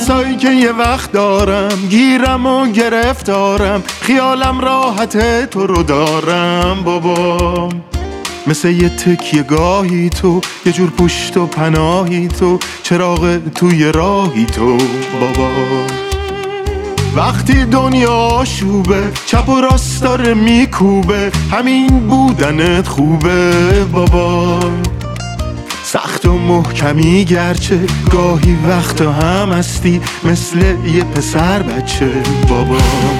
حسایی که یه وقت دارم، گیرم و گرفتارم، خیالم راحت تو رو دارم بابا. مثل یه تکیه گاهی تو، یه جور پشت و پناهی تو، چراغ توی راهی تو بابا. وقتی دنیا شوبه، چپ و راست داره میکوبه، همین بودنت خوبه بابا. سخت و محکمی گرچه، گاهی وقتا هم هستی مثل یه پسر بچه بابا.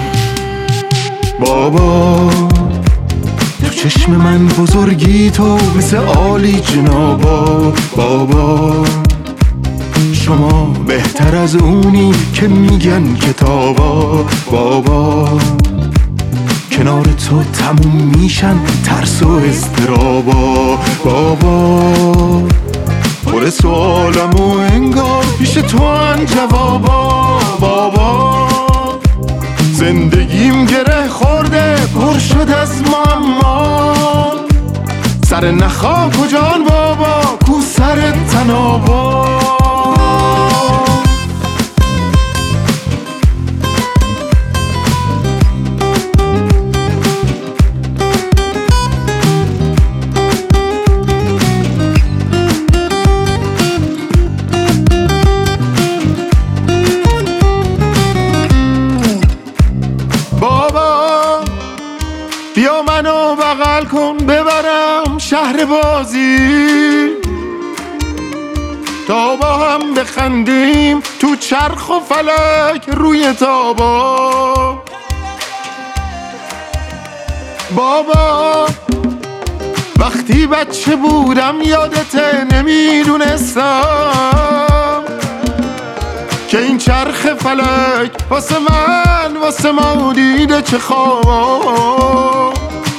بابا تو چشم من بزرگی تو، مثل عالی جنابا بابا. شما بهتر از اونی که میگن کتابا بابا. کنار تو تموم میشن ترس و اضطرابا بابا. پر سوالم و انگار پیش تو ان جوابا بابا. زندگیم گره خورده پر شد از معما. سر نخا کجان بابا، کو سر تنابا. بیا منو بغل کن ببرم شهر بازی، تا با هم بخندیم تو چرخ و فلک روی تابا بابا. وقتی بچه بودم یادته نمیدونستم که این چرخ فلک واسه من واسه ما دیده چه خواب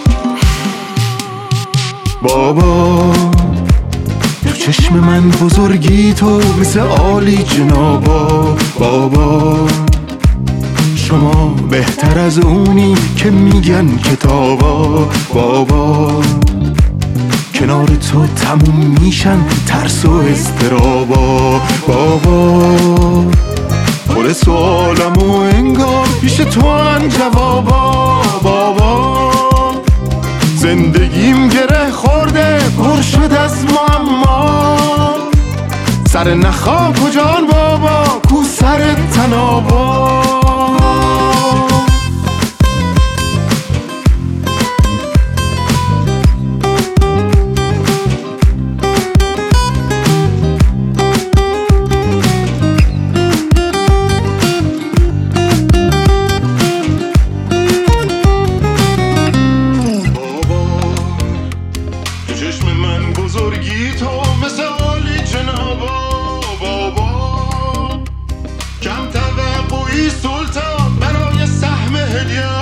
بابا. تو چشم من بزرگی تو، مثل عالی جنابا بابا. شما بهتر از اونی که میگن کتابا بابا. کنار تو تموم میشن ترس و اضطرابا بابا. پر سوالم و انگار پیش تو ان جوابا بابا. زندگیم گره خورده پر شد از معما. سر نخا کجان بابا، کو سر تنابا. بزرگی تو مثل عالی جنابا بابا. کم توقعی سلطان برای سهم هدیه